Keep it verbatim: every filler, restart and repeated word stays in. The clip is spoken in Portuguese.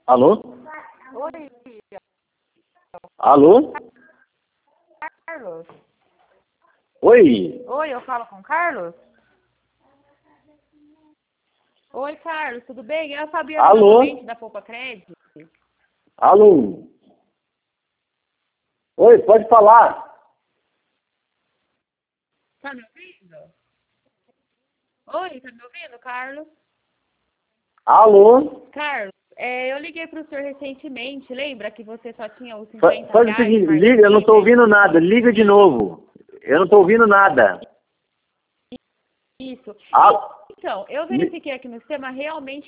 Alô? Oi, Alô? Carlos. Oi? Oi, eu falo com o Carlos? Oi, Carlos, tudo bem? Eu sabia Alô? novamente da Poupa Crédito. Alô? Oi, pode falar. Tá me ouvindo? Oi, tá me ouvindo, Carlos? Alô? Carlos, é, eu liguei para o senhor recentemente, lembra que você só tinha os Fa- cinquenta Faz o reais seguinte, mais liga, eu não estou níveis? ouvindo nada. Liga de novo. Eu não estou ouvindo nada. Isso. Ah, Então, eu li- verifiquei aqui no sistema, realmente